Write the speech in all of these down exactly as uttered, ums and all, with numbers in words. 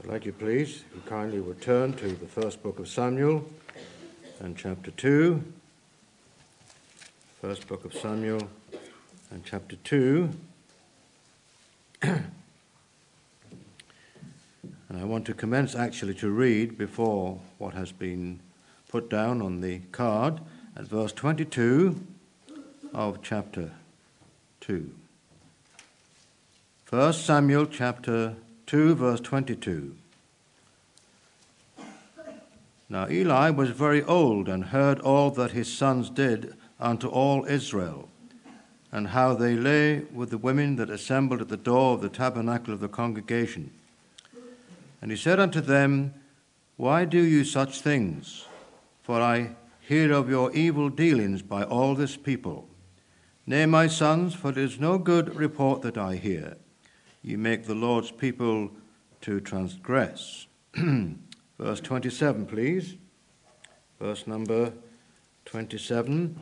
like you please, if you kindly would turn to the first book of Samuel and chapter two. First book of Samuel and chapter two. And I want to commence actually to read before what has been put down on the card at verse twenty-two of chapter two. First Samuel chapter two, verse twenty-two. Now Eli was very old and heard all that his sons did unto all Israel, and how they lay with the women that assembled at the door of the tabernacle of the congregation. And he said unto them, Why do you such things? For I hear of your evil dealings by all this people. Nay, my sons, for it is no good report that I hear. Ye make the Lord's people to transgress. Verse twenty-seven, please. Verse number twenty-seven.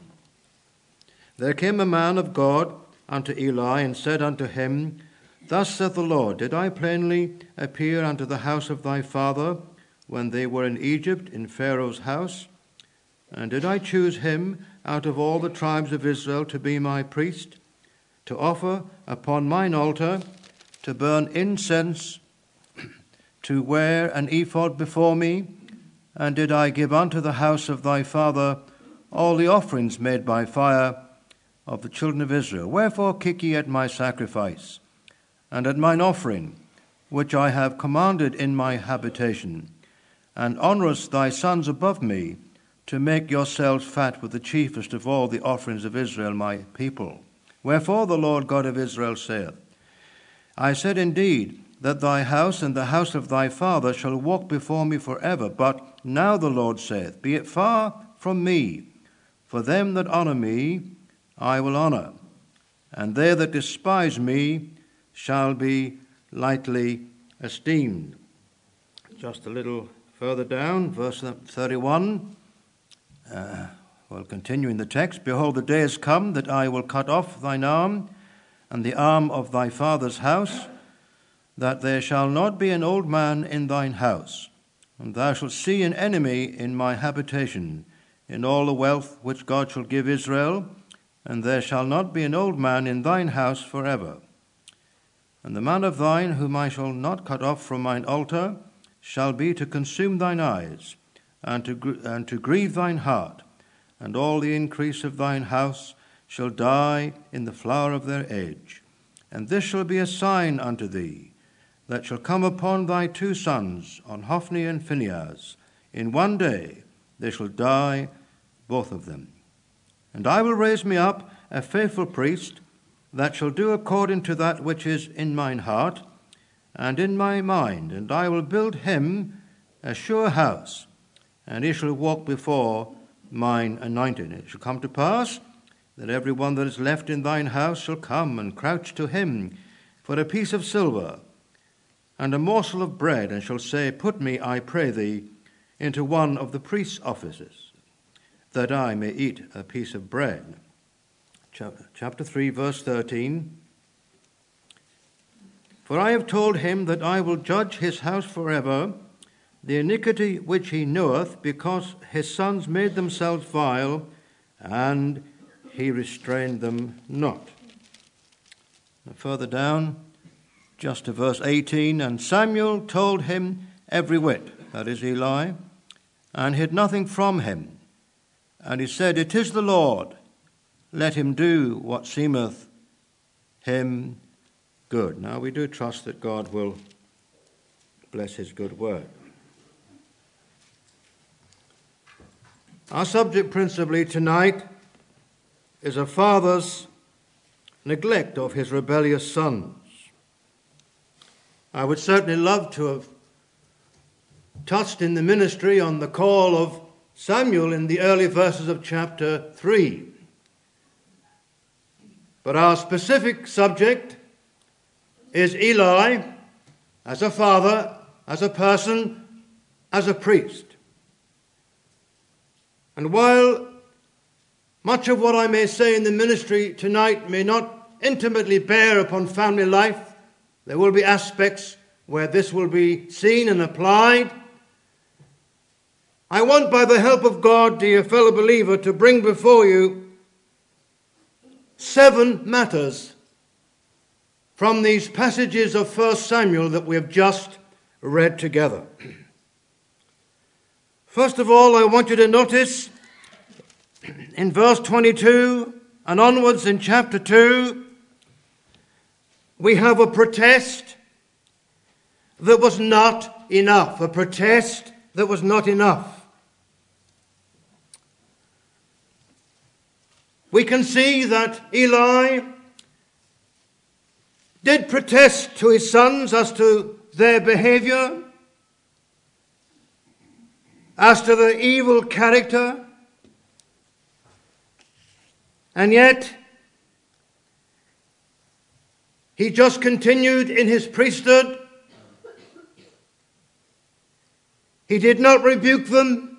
There came a man of God unto Eli, and said unto him, Thus saith the Lord, Did I plainly appear unto the house of thy father, when they were in Egypt, in Pharaoh's house? And did I choose him out of all the tribes of Israel to be my priest, to offer upon mine altar, to burn incense, to wear an ephod before me? And did I give unto the house of thy father all the offerings made by fire of the children of Israel? Wherefore kick ye at my sacrifice, and at mine offering, which I have commanded in my habitation, and honourest thy sons above me, to make yourselves fat with the chiefest of all the offerings of Israel my people? Wherefore the Lord God of Israel saith, I said indeed that thy house and the house of thy father shall walk before me for ever. But now the Lord saith, Be it far from me, for them that honour me I will honour, and they that despise me shall be lightly esteemed. Just a little further down, verse thirty-one. Uh, well, continuing the text, Behold, the day is come that I will cut off thine arm and the arm of thy father's house, that there shall not be an old man in thine house, and thou shalt see an enemy in my habitation, in all the wealth which God shall give Israel, and there shall not be an old man in thine house forever. And the man of thine, whom I shall not cut off from mine altar, shall be to consume thine eyes, and to, and to grieve thine heart, and all the increase of thine house shall die in the flower of their age. And this shall be a sign unto thee, that shall come upon thy two sons, on Hophni and Phinehas. In one day they shall die, both of them. And I will raise me up a faithful priest, that shall do according to that which is in mine heart and in my mind, and I will build him a sure house, and he shall walk before mine anointed. It shall come to pass that every one that is left in thine house shall come and crouch to him for a piece of silver and a morsel of bread, and shall say, Put me, I pray thee, into one of the priest's offices, that I may eat a piece of bread. Chapter three, verse thirteen. For I have told him that I will judge his house forever, the iniquity which he knoweth, because his sons made themselves vile, and he restrained them not. And further down, just to verse eighteen, And Samuel told him every whit, that is Eli, and hid nothing from him. And he said, It is the Lord, let him do what seemeth him good. Now we do trust that God will bless his good word. Our subject principally tonight is a father's neglect of his rebellious sons. I would certainly love to have touched in the ministry on the call of Samuel in the early verses of chapter three. But our specific subject is Eli as a father, as a person, as a priest. And while much of what I may say in the ministry tonight may not intimately bear upon family life, there will be aspects where this will be seen and applied. I want, by the help of God, dear fellow believer, to bring before you seven matters from these passages of First Samuel that we have just read together. First of all, I want you to notice in verse twenty-two and onwards in chapter two, we have a protest that was not enough. A protest that was not enough. We can see that Eli did protest to his sons as to their behavior, as to their evil character, and yet he just continued in his priesthood. He did not rebuke them,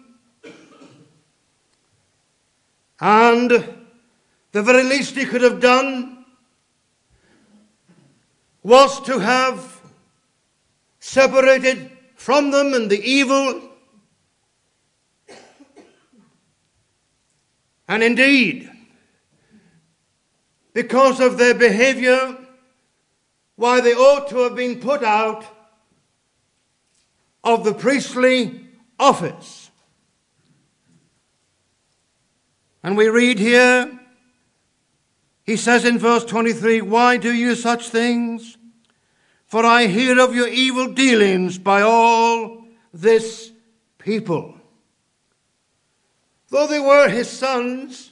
and the very least he could have done was to have separated from them and the evil. And indeed, because of their behavior, why, they ought to have been put out of the priestly office. And we read here, he says in verse twenty-three, "Why do you such things? For I hear of your evil dealings by all this people." Though they were his sons,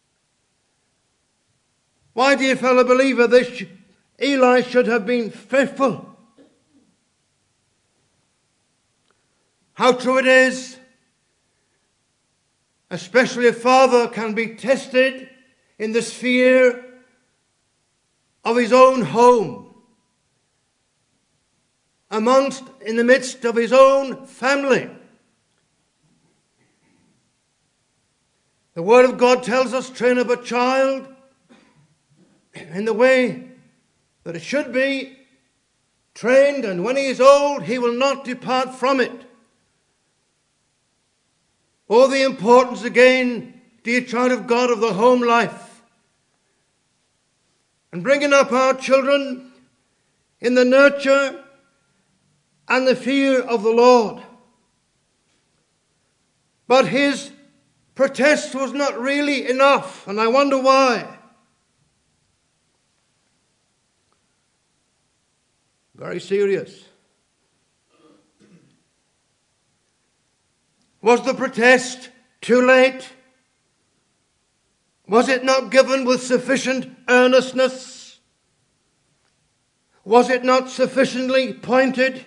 why, dear fellow believer, they sh- Eli should have been faithful. How true it is, especially a father can be tested in the sphere of his own home, amongst, in the midst of his own family. The Word of God tells us, train up a child in the way that it should be trained, and when he is old, he will not depart from it. Oh, the importance again, dear child of God, of the home life, and bringing up our children in the nurture and the fear of the Lord. But his protest was not really enough, and I wonder why. Very serious. Was the protest too late? Was it not given with sufficient earnestness? Was it not sufficiently pointed?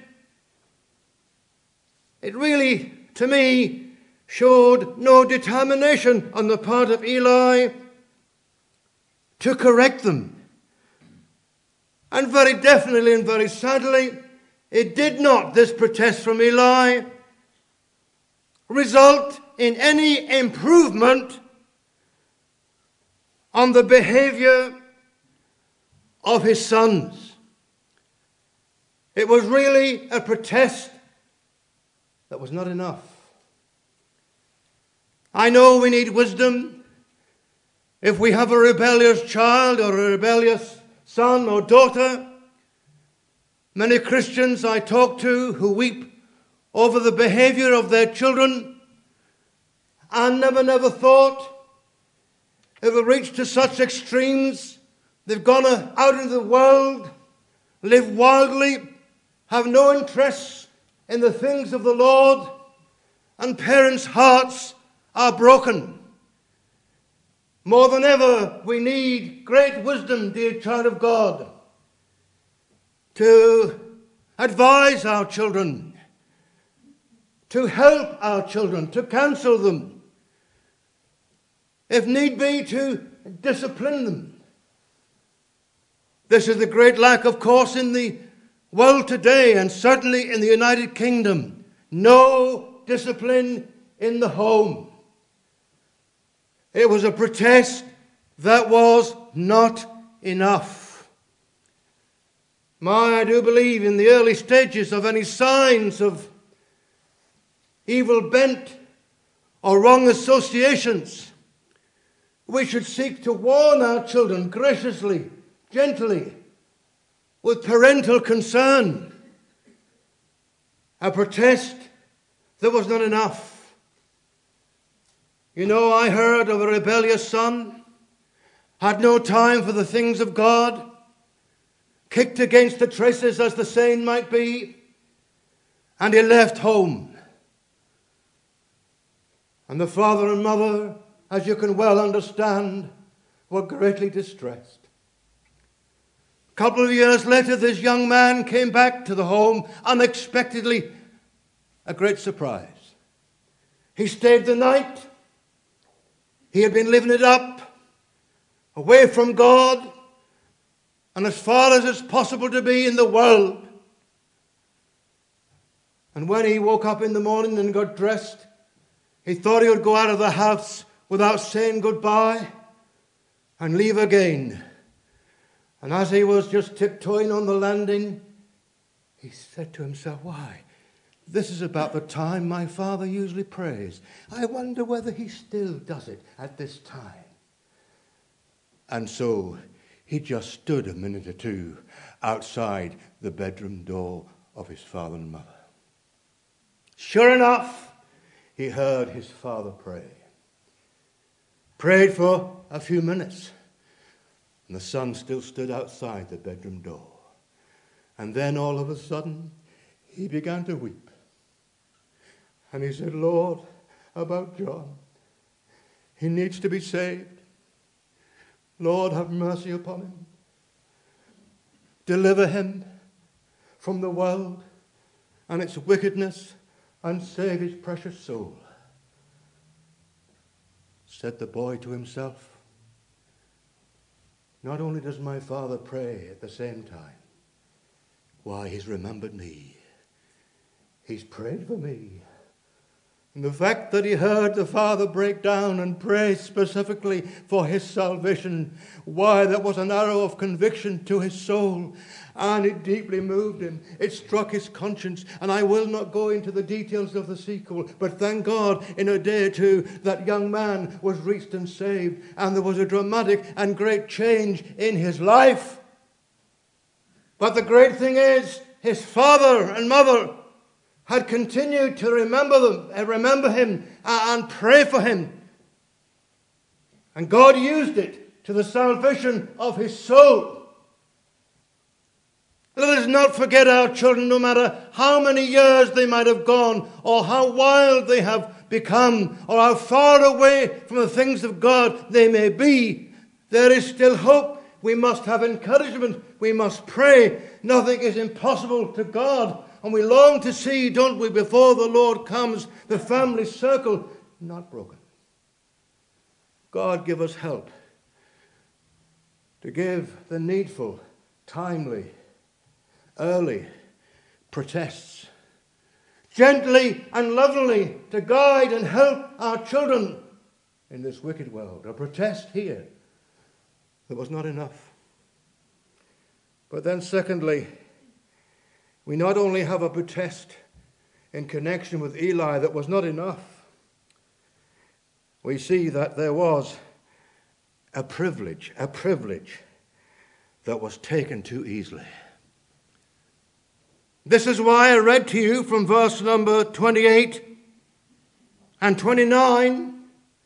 It really, to me, showed no determination on the part of Eli to correct them. And very definitely and very sadly, it did not, this protest from Eli, result in any improvement on the behavior of his sons. It was really a protest that was not enough. I know we need wisdom. If we have a rebellious child or a rebellious son or daughter, many Christians I talk to who weep over the behavior of their children and never, never thought it will reach to such extremes. They've gone out into the world, live wildly, have no interest in the things of the Lord, and parents' hearts are broken. More than ever, we need great wisdom, dear child of God, to advise our children, to help our children, to counsel them, if need be, to discipline them. This is the great lack, of course, in the world today, and certainly in the United Kingdom. No discipline in the home. It was a protest that was not enough. My, I do believe in the early stages of any signs of evil bent or wrong associations, we should seek to warn our children graciously, gently, with parental concern. A protest that was not enough. You know, I heard of a rebellious son, had no time for the things of God, kicked against the traces, as the saying might be, and he left home. And the father and mother, as you can well understand, were greatly distressed. A couple of years later, this young man came back to the home unexpectedly. A great surprise. He stayed the night. He had been living it up, away from God, and as far as it's possible to be in the world. And when he woke up in the morning and got dressed, he thought he would go out of the house without saying goodbye and leave again. And as he was just tiptoeing on the landing, he said to himself, why, this is about the time my father usually prays. I wonder whether he still does it at this time. And so he just stood a minute or two outside the bedroom door of his father and mother. Sure enough, he heard his father pray. Prayed for a few minutes, and the son still stood outside the bedroom door. And then all of a sudden, he began to weep. And he said, Lord, about John, he needs to be saved. Lord, have mercy upon him. Deliver him from the world and its wickedness, and save his precious soul. Said the boy to himself, not only does my father pray at the same time, why, he's remembered me. He's prayed for me. And the fact that he heard the father break down and pray specifically for his salvation, why, that was an arrow of conviction to his soul. And it deeply moved him. It struck his conscience. And I will not go into the details of the sequel, but thank God, in a day or two, that young man was reached and saved. And there was a dramatic and great change in his life. But the great thing is, his father and mother had continued to remember them, uh, remember him uh, and pray for him. And God used it to the salvation of his soul. Let us not forget our children, no matter how many years they might have gone, or how wild they have become, or how far away from the things of God they may be. There is still hope. We must have encouragement. We must pray. Nothing is impossible to God. And we long to see, don't we, before the Lord comes, the family circle not broken. God, give us help to give the needful, timely, early protests, gently and lovingly to guide and help our children in this wicked world. A protest here that was not enough. But then secondly, we not only have a protest in connection with Eli that was not enough, we see that there was a privilege, a privilege that was taken too easily. This is why I read to you from verse number twenty-eight and twenty-nine,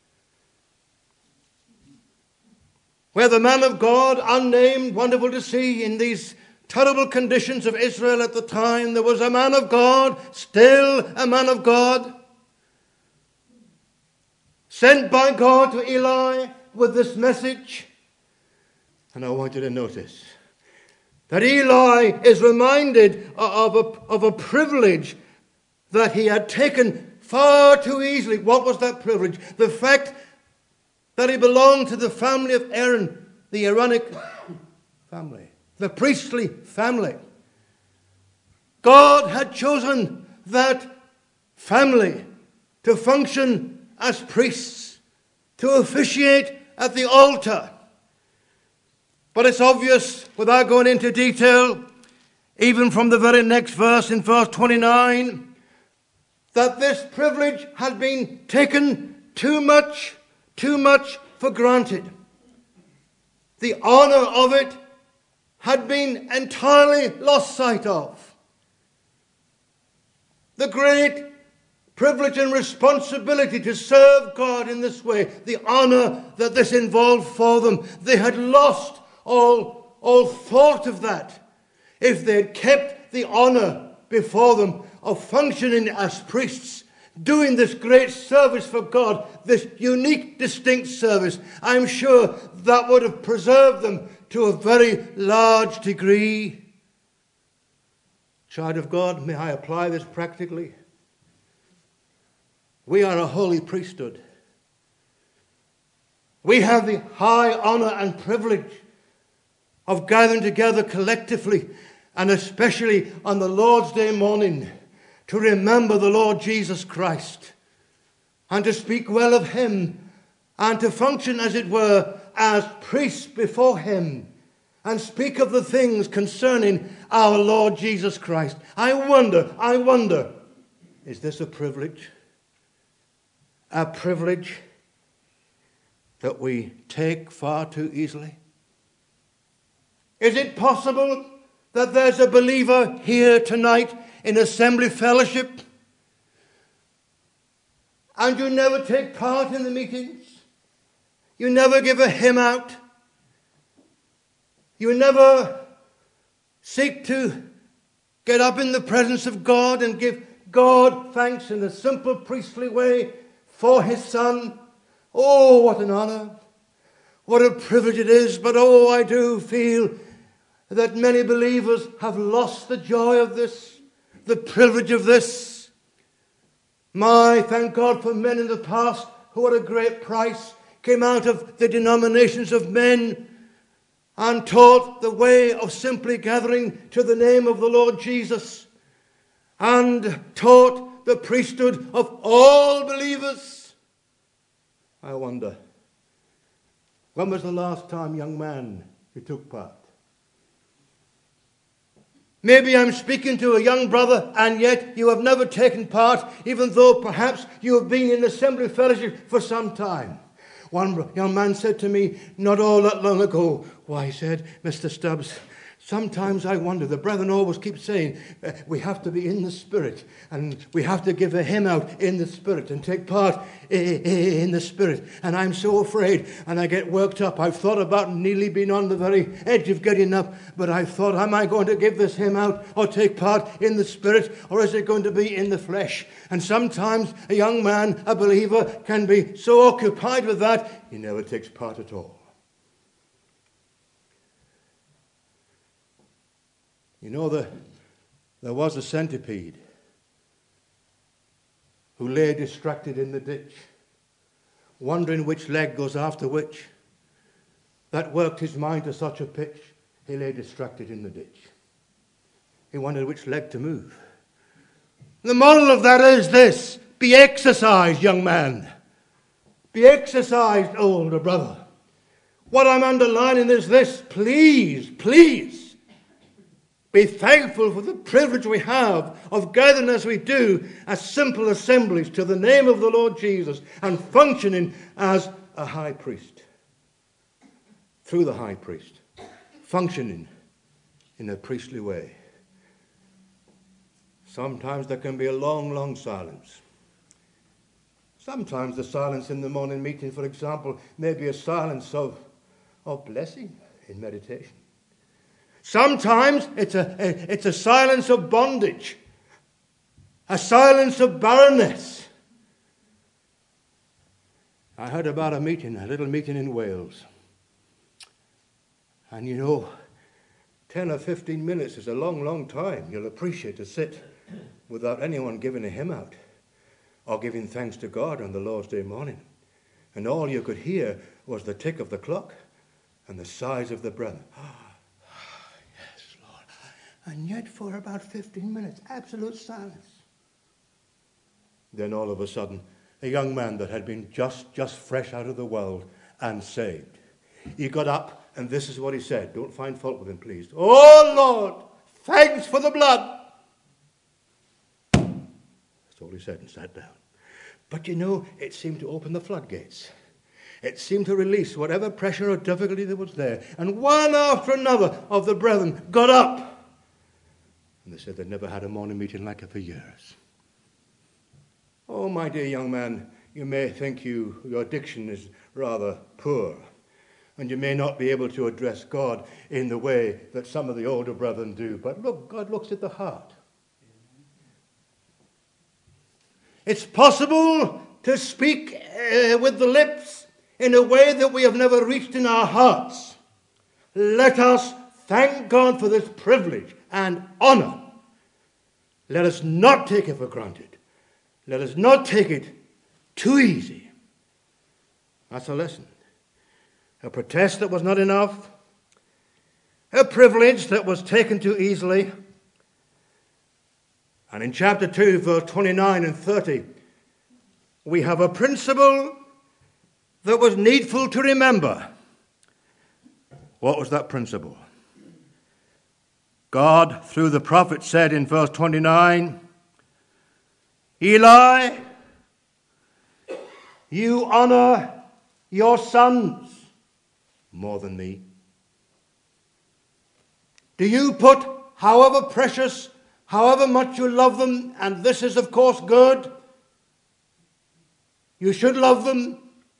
where the man of God, unnamed, wonderful to see in these terrible conditions of Israel at the time, there was a man of God, still a man of God, sent by God to Eli with this message. And I want you to notice that Eli is reminded of a, of a privilege that he had taken far too easily. What was that privilege? The fact that he belonged to the family of Aaron, the Aaronic family, the priestly family. God had chosen that family to function as priests, to officiate at the altar. But it's obvious, without going into detail, even from the very next verse in verse twenty-nine, that this privilege had been taken too much, too much for granted. The honor of it had been entirely lost sight of. The great privilege and responsibility to serve God in this way, the honor that this involved for them, they had lost all, all thought of that. If they had kept the honor before them of functioning as priests, doing this great service for God, this unique, distinct service, I'm sure that would have preserved them to a very large degree. Child of God, may I apply this practically? We are a holy priesthood. We have the high honor and privilege of gathering together collectively, and especially on the Lord's Day morning, to remember the Lord Jesus Christ and to speak well of him and to function, as it were, as priests before him and speak of the things concerning our Lord Jesus Christ. I wonder, I wonder, is this a privilege? A privilege that we take far too easily? Is it possible that there's a believer here tonight in assembly fellowship and you never take part in the meetings? You never give a hymn out? You never seek to get up in the presence of God and give God thanks in a simple priestly way for his Son? Oh, what an honor. What a privilege it is. But oh, I do feel that many believers have lost the joy of this, the privilege of this. My, thank God for men in the past who at a great price came out of the denominations of men and taught the way of simply gathering to the name of the Lord Jesus and taught the priesthood of all believers. I wonder, when was the last time, young man, you took part? Maybe I'm speaking to a young brother, and yet you have never taken part, even though perhaps you have been in assembly fellowship for some time. One young man said to me not all that long ago, why, he said, Mister Stubbs, sometimes I wonder, the brethren always keep saying uh, we have to be in the Spirit and we have to give a hymn out in the Spirit and take part in the Spirit. And I'm so afraid and I get worked up. I've thought about nearly being on the very edge of getting up, but I've thought, am I going to give this hymn out or take part in the Spirit, or is it going to be in the flesh? And sometimes a young man, a believer, can be so occupied with that, he never takes part at all. You know, the, there was a centipede who lay distracted in the ditch, wondering which leg goes after which. That worked his mind to such a pitch, he lay distracted in the ditch. He wondered which leg to move. The moral of that is this: be exercised, young man. Be exercised, older brother. What I'm underlining is this: please, please, be thankful for the privilege we have of gathering as we do as simple assemblies to the name of the Lord Jesus and functioning as a high priest. Through the high priest. Functioning in a priestly way. Sometimes there can be a long, long silence. Sometimes the silence in the morning meeting, for example, may be a silence of, of blessing in meditation. Sometimes it's a, a, it's a silence of bondage, a silence of barrenness. I heard about a meeting, a little meeting in Wales. And you know, ten or fifteen minutes is a long, long time. You'll appreciate to sit without anyone giving a hymn out or giving thanks to God on the Lord's Day morning. And all you could hear was the tick of the clock and the sighs of the brethren. And yet for about fifteen minutes, absolute silence. Then all of a sudden, a young man that had been just, just fresh out of the world and saved. He got up and this is what he said. Don't find fault with him, please. Oh, Lord, Thanks for the blood. That's all he said and sat down. But you know, it seemed to open the floodgates. It seemed to release whatever pressure or difficulty that was there. And one after another of the brethren got up. And they said they'd never had a morning meeting like it for years. Oh, my dear young man, you may think you, your diction is rather poor. And you may not be able to address God in the way that some of the older brethren do. But look, God looks at the heart. It's possible to speak uh, with the lips in a way that we have never reached in our hearts. Let us thank God for this privilege and honor. Let us not take it for granted. Let us not take it too easy. That's a lesson. A protest that was not enough. A privilege that was taken too easily. And in chapter two, verse twenty-nine and thirty, we have a principle that was needful to remember. What was that principle? God, through the prophet, said in verse twenty-nine, Eli, you honor your sons more than me. Do you put, however precious, however much you love them, and this is of course good, you should love them.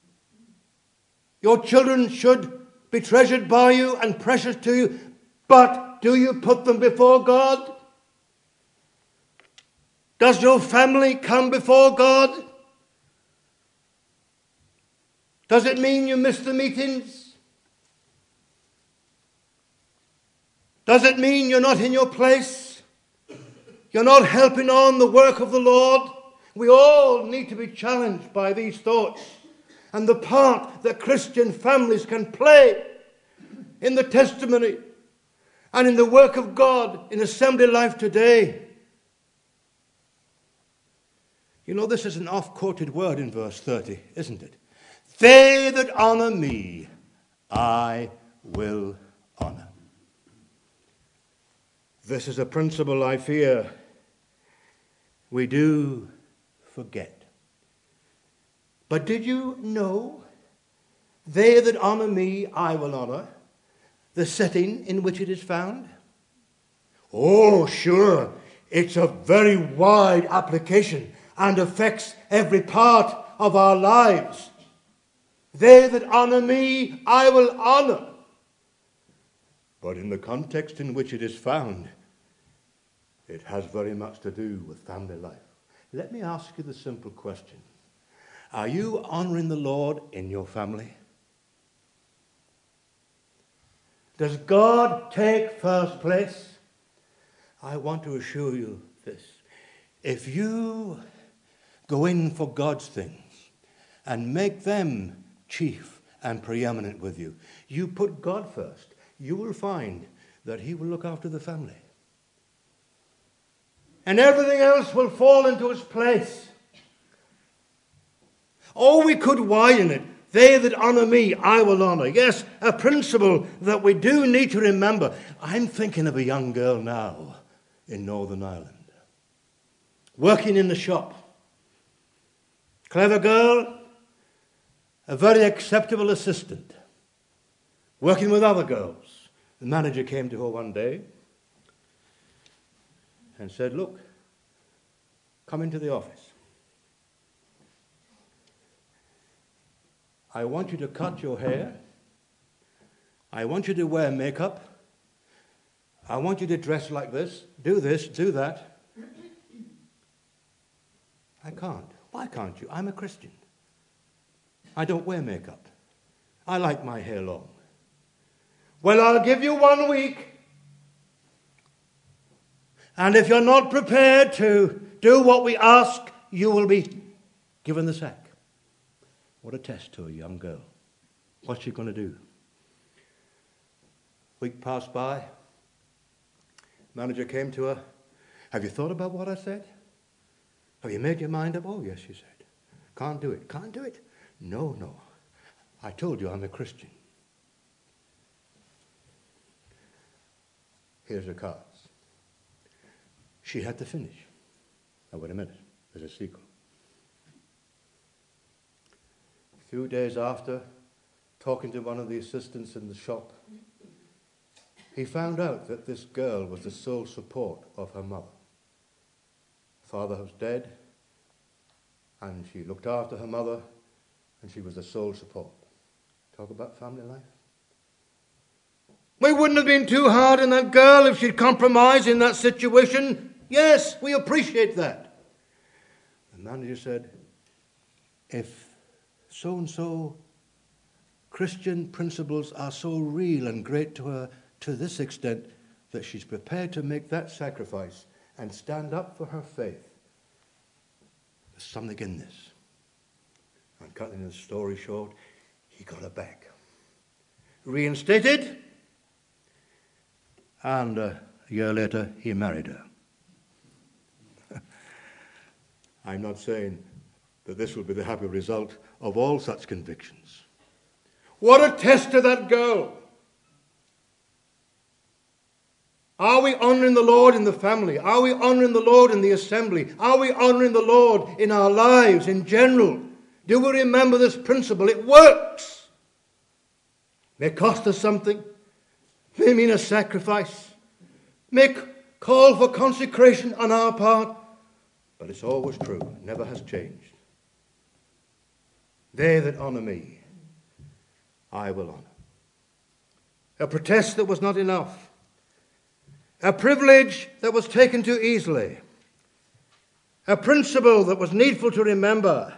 Your children should be treasured by you and precious to you, but do you put them before God? Does your family come before God? Does it mean you miss the meetings? Does it mean you're not in your place? You're not helping on the work of the Lord? We all need to be challenged by these thoughts and the part that Christian families can play in the testimony and in the work of God in assembly life today. You know, this is an oft-quoted word in verse thirty, isn't it? They that honor me, I will honor. This is a principle I fear we do forget. But did you know, they that honor me, I will honor, the setting in which it is found? Oh, sure, it's a very wide application and affects every part of our lives. They that honor me, I will honor. But in the context in which it is found, it has very much to do with family life. Let me ask you the simple question. Are you honoring the Lord in your family? Does God take first place? I want to assure you this. If you go in for God's things and make them chief and preeminent with you, you put God first, you will find that he will look after the family. And everything else will fall into its place. Oh, we could widen it. They that honor me, I will honor. Yes, a principle that we do need to remember. I'm thinking of a young girl now in Northern Ireland, working in the shop. Clever girl, a very acceptable assistant, working with other girls. The manager came to her one day and said, look, come into the office. I want you to cut your hair. I want you to wear makeup. I want you to dress like this, do this, do that. I can't. Why can't you? I'm a Christian. I don't wear makeup. I like my hair long. Well, I'll give you one week. And if you're not prepared to do what we ask, you will be given the sack. What a test to a young girl. What's she going to do? Week passed by. Manager came to her. Have you thought about what I said? Have you made your mind up? Oh, yes, she said. Can't do it. Can't do it? No, no. I told you I'm a Christian. Here's the cards. she had to finish. Now, wait a minute. There's a sequel. A few days after, talking to one of the assistants in the shop, he found out that this girl was the sole support of her mother. Father was dead, and she looked after her mother, and she was the sole support. Talk about family life. We wouldn't have been too hard on that girl if she'd compromised in that situation. Yes, we appreciate that. The manager said, if so-and-so Christian principles are so real and great to her to this extent that she's prepared to make that sacrifice and stand up for her faith, there's something in this. And cutting the story short, he got her back. Reinstated. And uh, a year later, he married her. I'm not saying that this will be the happy result of all such convictions. What a test to that girl. Are we honoring the Lord in the family? Are we honoring the Lord in the assembly? Are we honoring the Lord in our lives in general? Do we remember this principle? It works. May cost us something. May mean a sacrifice. May call for consecration on our part. But it's always true. It never has changed. They that honour me, I will honour. A protest that was not enough. A privilege that was taken too easily. A principle that was needful to remember.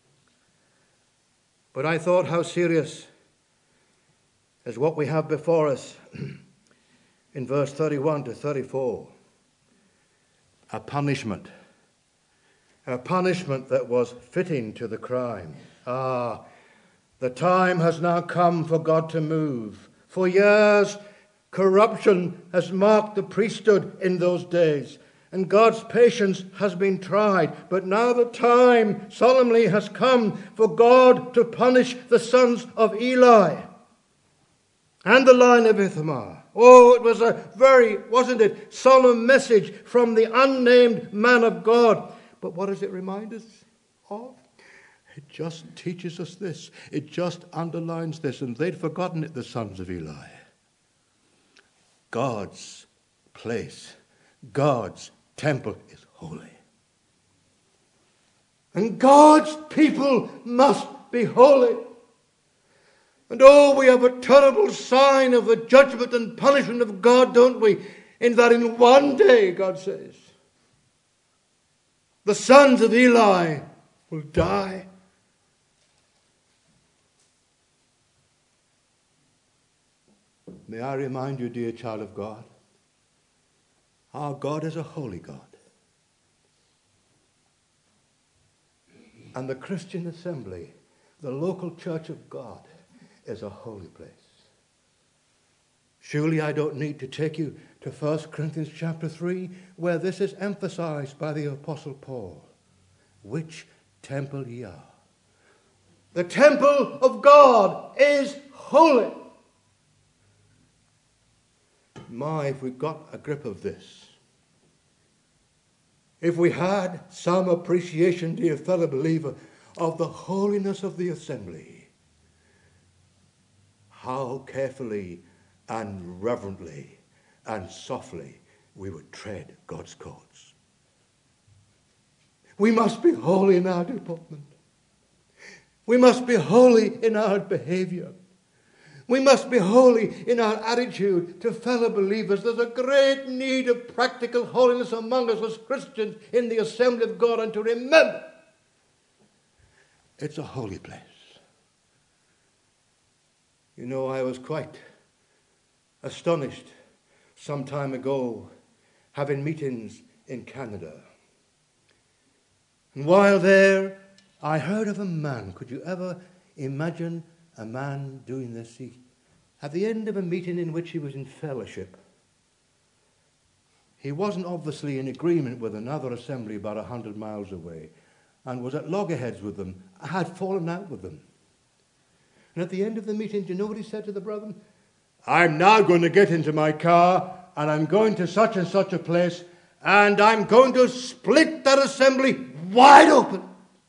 But I thought how serious is what we have before us in verse thirty-one to thirty-four. A punishment. A punishment that was fitting to the crime. Ah, the time has now come for God to move. For years, corruption has marked the priesthood in those days, and God's patience has been tried. But now the time solemnly has come for God to punish the sons of Eli and the line of Ithamar. Oh, it was a very, wasn't it, solemn message from the unnamed man of God. But what does it remind us of? It just teaches us this. It just underlines this. And they'd forgotten it, the sons of Eli. God's place, God's temple is holy. And God's people must be holy. And oh, we have a terrible sign of the judgment and punishment of God, don't we? In that in one day, God says, the sons of Eli will die. May I remind you, dear child of God, our God is a holy God. And the Christian assembly, the local church of God, is a holy place. Surely I don't need to take you to First Corinthians chapter three, where this is emphasized by the Apostle Paul. Which temple ye are. The temple of God is holy. My, if we got a grip of this, if we had some appreciation, dear fellow believer, of the holiness of the assembly, how carefully and reverently and softly we would tread God's courts. We must be holy in our deportment. We must be holy in our behavior. We must be holy in our attitude to fellow believers. There's a great need of practical holiness among us as Christians in the assembly of God, and to remember, it's a holy place. You know, I was quite astonished some time ago having meetings in Canada. And while there, I heard of a man. Could you ever imagine a man doing this? He, at the end of a meeting in which he was in fellowship, he wasn't obviously in agreement with another assembly about a hundred miles away, and was at loggerheads with them, had fallen out with them. And at the end of the meeting, do you know what he said to the brethren? I'm now going to get into my car, and I'm going to such and such a place, and I'm going to split that assembly wide open.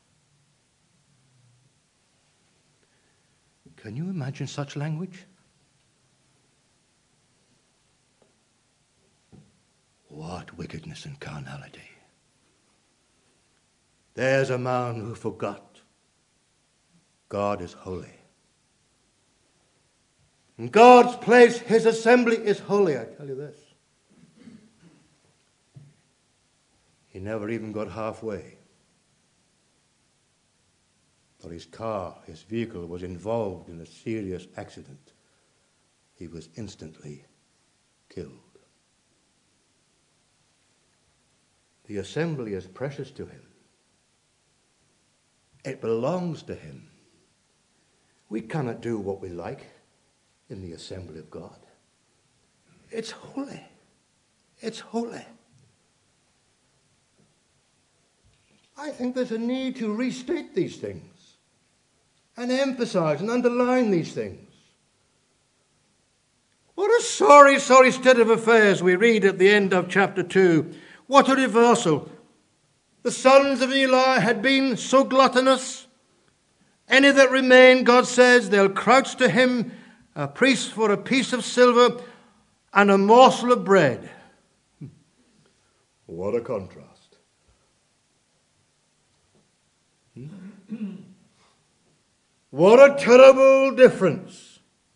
Can you imagine such language? What wickedness and carnality. There's a man who forgot God is holy. In God's place, his assembly is holy, I tell you this. He never even got halfway. Or his car, his vehicle was involved in a serious accident. He was instantly killed. The assembly is precious to him. It belongs to him. We cannot do what we like in the assembly of God. It's holy. It's holy. I think there's a need to restate these things and emphasize and underline these things. What a sorry, sorry state of affairs we read at the end of chapter two. What a reversal. The sons of Eli had been so gluttonous. Any that remain, God says, they'll crouch to him, a priest for a piece of silver and a morsel of bread. What a contrast. What a terrible difference.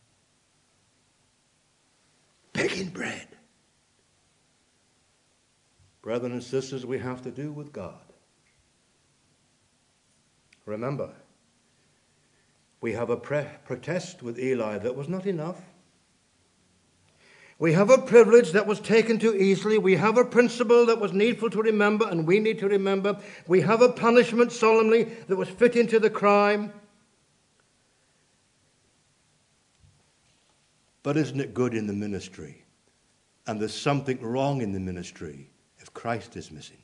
Picking bread. Brethren and sisters, we have to do with God. Remember, we have a pre- protest with Eli that was not enough. We have a privilege that was taken too easily. We have a principle that was needful to remember, and we need to remember. We have a punishment solemnly that was fitting to the crime. But isn't it good in the ministry? And there's something wrong in the ministry if Christ is missing.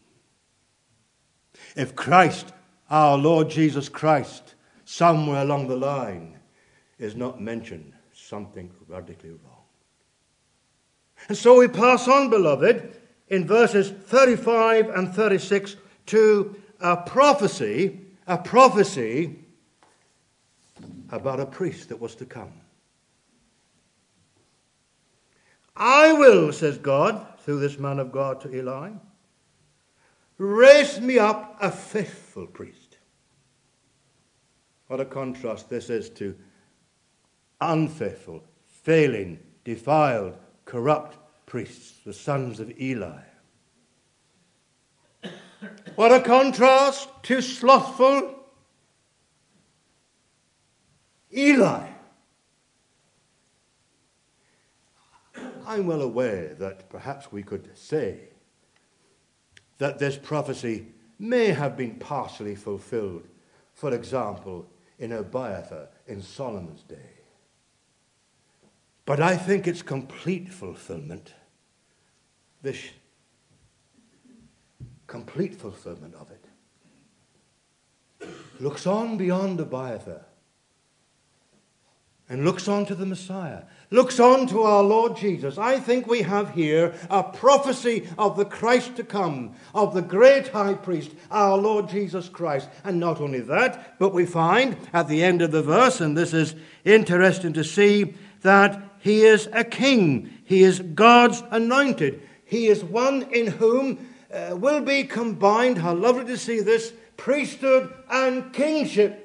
If Christ, our Lord Jesus Christ, somewhere along the line is not mentioned, something radically wrong. And so we pass on, beloved, in verses thirty-five and thirty-six to a prophecy, a prophecy about a priest that was to come. I will, says God, through this man of God to Eli, raise me up a faithful priest. What a contrast this is to unfaithful, failing, defiled, corrupt priests, the sons of Eli. What a contrast to slothful Eli. I'm well aware that perhaps we could say that this prophecy may have been partially fulfilled, for example, in Abiathar in Solomon's day. But I think its complete fulfillment, this complete fulfillment of it, looks on beyond Abiathar and looks on to the Messiah, looks on to our Lord Jesus. I think we have here a prophecy of the Christ to come, of the great high priest, our Lord Jesus Christ. And not only that, but we find at the end of the verse, and this is interesting to see, that he is a king. He is God's anointed. He is one in whom uh, will be combined, how lovely to see this, priesthood and kingship.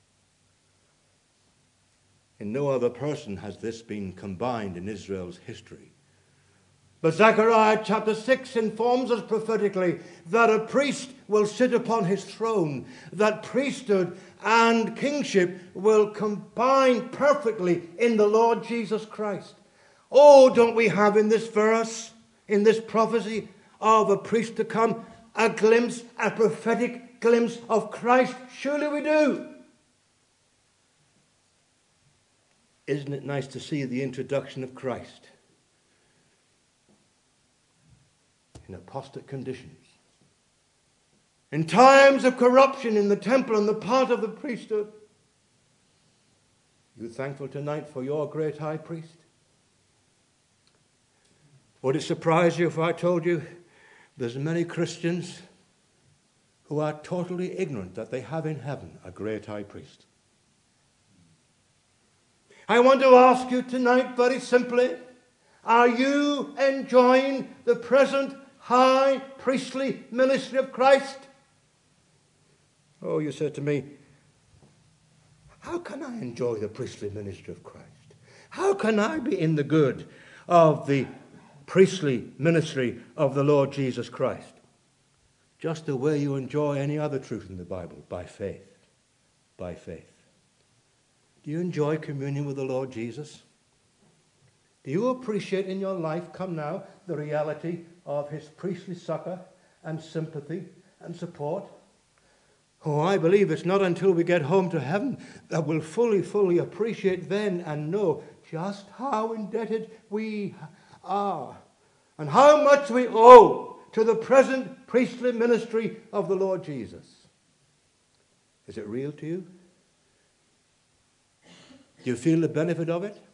In no other person has this been combined in Israel's history. But Zechariah chapter six informs us prophetically that a priest will sit upon his throne, that priesthood and kingship will combine perfectly in the Lord Jesus Christ. Oh, don't we have in this verse, in this prophecy of a priest to come, a glimpse, a prophetic glimpse of Christ? Surely we do. Isn't it nice to see the introduction of Christ in apostate conditions, in times of corruption in the temple and the part of the priesthood? You thankful tonight for your great high priest? Would it surprise you if I told you There's many Christians who are totally ignorant that they have in heaven a great high priest. I want to ask you tonight very simply, are you enjoying the present high priestly ministry of Christ? Oh, you said to me, how can I enjoy the priestly ministry of Christ? How can I be in the good of the priestly ministry of the Lord Jesus Christ? Just the way you enjoy any other truth in the Bible, by faith. By faith. Do you enjoy communion with the Lord Jesus? Do you appreciate in your life, come now, the reality of his priestly succor and sympathy and support? Oh, I believe it's not until we get home to heaven that we'll fully, fully appreciate then and know just how indebted we are and how much we owe to the present priestly ministry of the Lord Jesus. Is it real to you? Do you feel the benefit of it?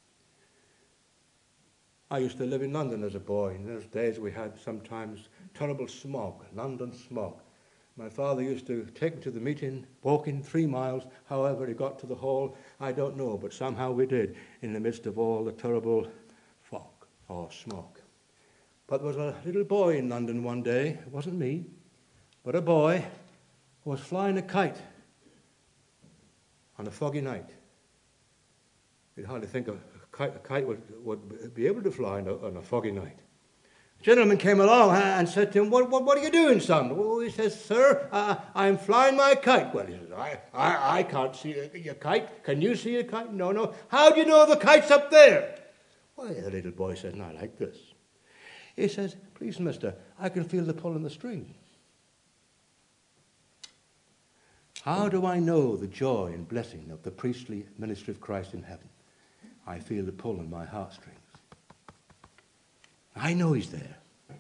I used to live in London as a boy. In those days we had sometimes terrible smog, London smog. My father used to take me to the meeting, walking three miles. However he got to the hall, I don't know, but somehow we did, in the midst of all the terrible fog or smog. But there was a little boy in London one day, it wasn't me, but a boy who was flying a kite on a foggy night. You'd hardly think a kite, a kite would, would be able to fly on a, on a foggy night. A gentleman came along and said to him, what, what, what are you doing, son? Well, he says, sir, uh, I'm flying my kite. Well, he says, I, I, I can't see your kite. Can you see a kite? No, no. How do you know the kite's up there? Well, the little boy says, no, like this. He says, please, mister, I can feel the pull in the string. How do I know the joy and blessing of the priestly ministry of Christ in heaven? I feel the pull in my heartstrings. I know he's there.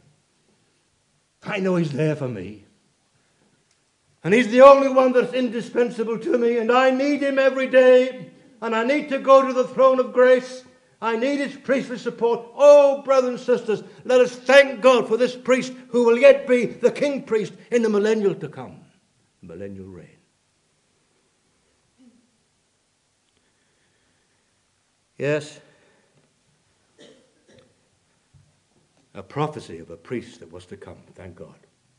I know he's there for me. And he's the only one that's indispensable to me, and I need him every day, and I need to go to the throne of grace. I need his priestly support. Oh, brothers and sisters, let us thank God for this priest who will yet be the king priest in the millennial to come, the millennial reign. Yes, a prophecy of a priest that was to come, thank God.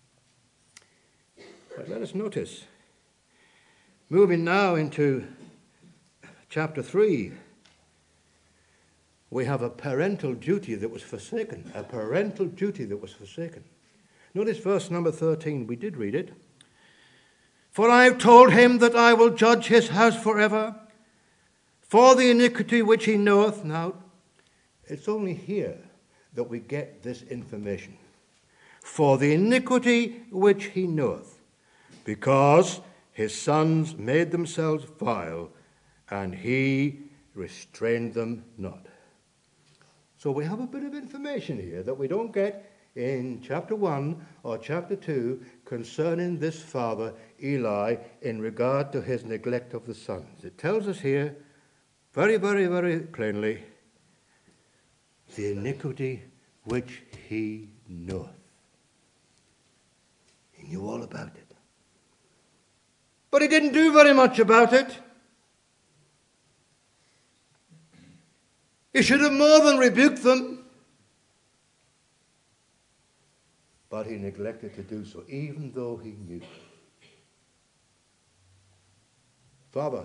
But let us notice, moving now into chapter three, we have a parental duty that was forsaken, a parental duty that was forsaken. Notice verse number thirteen, we did read it. For I have told him that I will judge his house forever, for the iniquity which he knoweth. Now, it's only here that we get this information. For the iniquity which he knoweth, because his sons made themselves vile, and he restrained them not. So we have a bit of information here that we don't get in chapter one or chapter two concerning this father, Eli, in regard to his neglect of the sons. It tells us here very, very, very plainly, the iniquity which he knoweth. He knew all about it. But he didn't do very much about it. He should have more than rebuked them. But he neglected to do so, even though he knew. Father,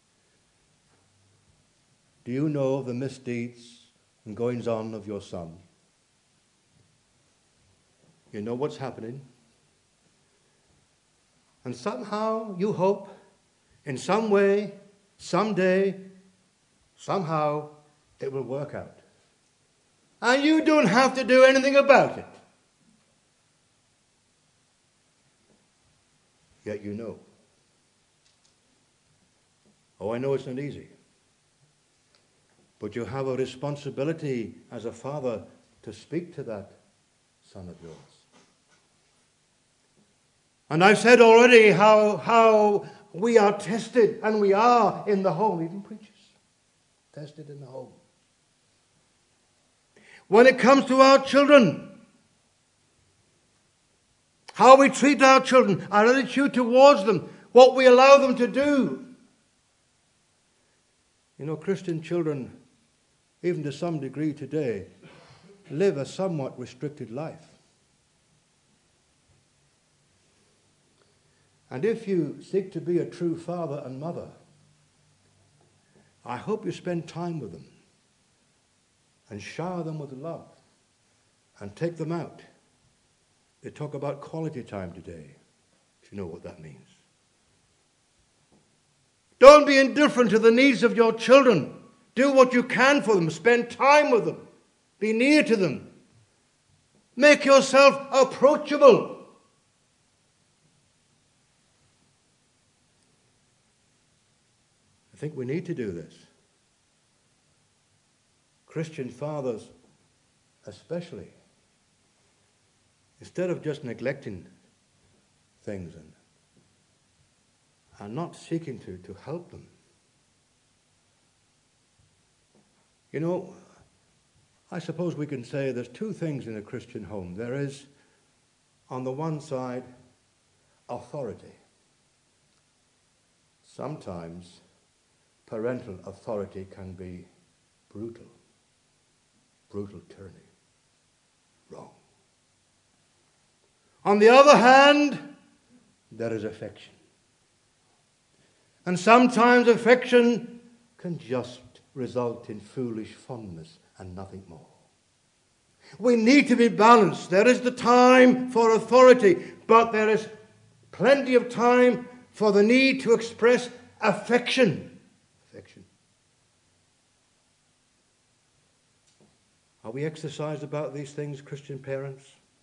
do you know the misdeeds and goings on of your son? You know what's happening. And somehow you hope, in some way, someday, somehow, it will work out. And you don't have to do anything about it. Yet you know. Oh, I know it's not easy. But you have a responsibility as a father to speak to that son of yours. And I've said already how, how we are tested, and we are in the home, even preachers, tested in the home. When it comes to our children, how we treat our children, our attitude towards them, what we allow them to do. You know, Christian children, even to some degree today, live a somewhat restricted life. And if you seek to be a true father and mother, I hope you spend time with them and shower them with love and take them out. They talk about quality time today, if you know what that means. Don't be indifferent to the needs of your children. Do what you can for them. Spend time with them. Be near to them. Make yourself approachable. I think we need to do this. Christian fathers especially. Instead of just neglecting things and, and not seeking to, to help them. You know, I suppose we can say there's two things in a Christian home. There is, on the one side, authority. Sometimes parental authority can be brutal. Brutal tyranny. Wrong. On the other hand, there is affection. And sometimes affection can just result in foolish fondness and nothing more. We need to be balanced. There is the time for authority, but there is plenty of time for the need to express affection. Affection. Are we exercised about these things, Christian parents?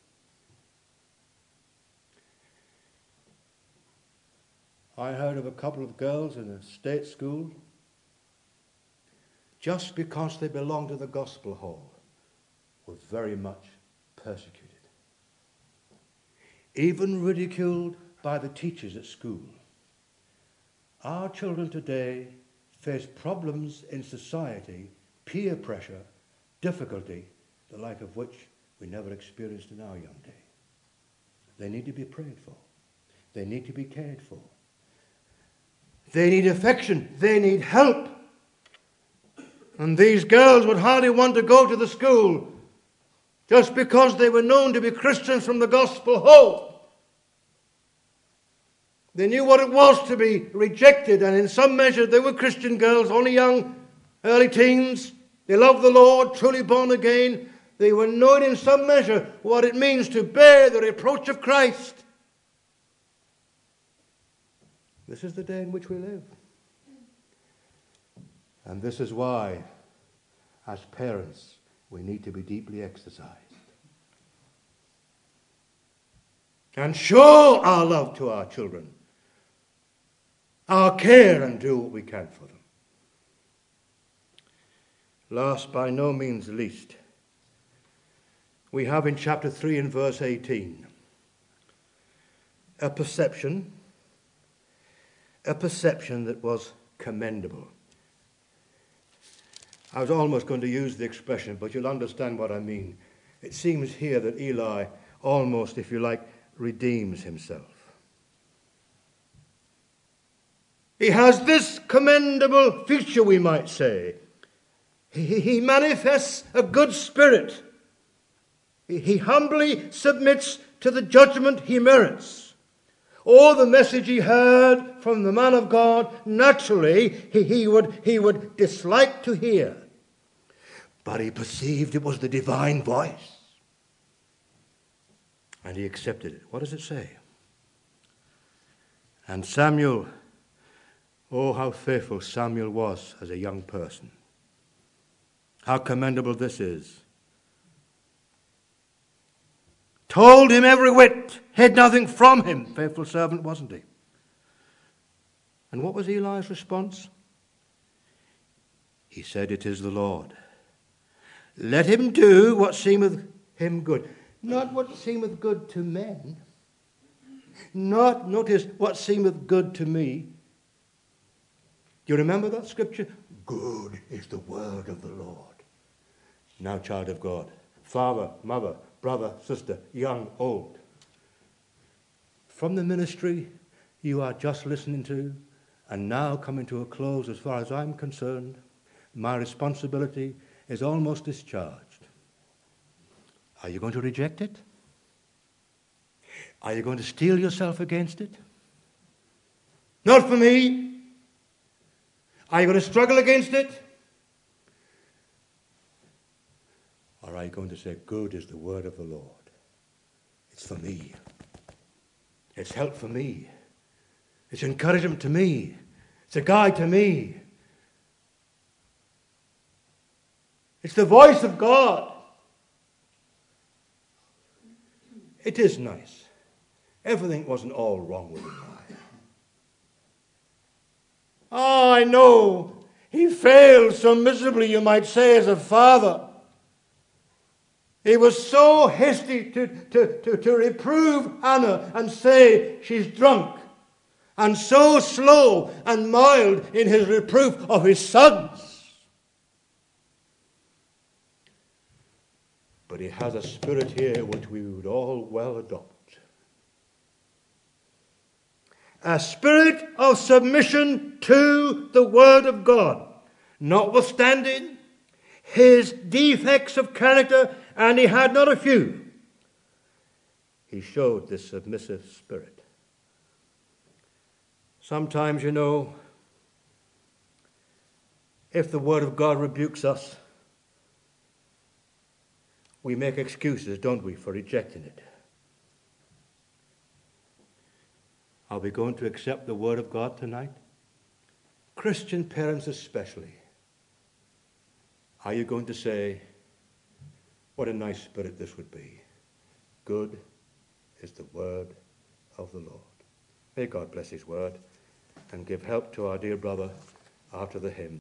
I heard of a couple of girls in a state school, just because they belonged to the gospel hall, were very much persecuted. Even ridiculed by the teachers at school. Our children today face problems in society, peer pressure, difficulty, the like of which we never experienced in our young day. They need to be prayed for. They need to be cared for. They need affection. They need help. And these girls would hardly want to go to the school just because they were known to be Christians from the gospel home. They knew what it was to be rejected, and in some measure they were Christian girls, only young, early teens. They loved the Lord, truly born again. They were knowing in some measure what it means to bear the reproach of Christ. This is the day in which we live. And this is why, as parents, we need to be deeply exercised. And show our love to our children. Our care, and do what we can for them. Last, by no means least, we have in chapter three and verse eighteen a perception, a perception that was commendable. I was almost going to use the expression, but you'll understand what I mean. It seems here that Eli almost, if you like, redeems himself. He has this commendable feature, we might say. He, he manifests a good spirit. He, he humbly submits to the judgment he merits. Or the message he heard from the man of God, naturally, he, he, would, he would dislike to hear. But he perceived it was the divine voice. And he accepted it. What does it say? And Samuel, oh, how faithful Samuel was as a young person. How commendable this is. Told him every whit, hid nothing from him. Faithful servant, wasn't he? And what was Eli's response? He said, "It is the Lord. Let him do what seemeth him good." Not what seemeth good to men. Not, notice, what seemeth good to me. Do you remember that scripture? Good is the word of the Lord. Now, child of God, father, mother, brother, sister, young, old. from the ministry you are just listening to, and now coming to a close as far as I'm concerned, my responsibility is almost discharged. Are you going to reject it? Are you going to steel yourself against it? Not for me. Are you going to struggle against it? Or are you going to say, good is the word of the Lord? It's for me. It's help for me. It's encouragement to me. It's a guide to me. It's the voice of God. It is nice. Everything wasn't all wrong with him. Oh, I know. He failed so miserably, you might say, as a father. He was so hasty to, to, to, to reprove Hannah and say she's drunk, and so slow and mild in his reproof of his sons. But he has a spirit here which we would all well adopt. A spirit of submission to the Word of God, notwithstanding his defects of character, and he had not a few. He showed this submissive spirit. Sometimes, you know, if the Word of God rebukes us, we make excuses, don't we, for rejecting it. Are we going to accept the Word of God tonight? Christian parents especially. Are you going to say, what a nice spirit this would be? Good is the word of the Lord. May God bless his word and give help to our dear brother after the hymn.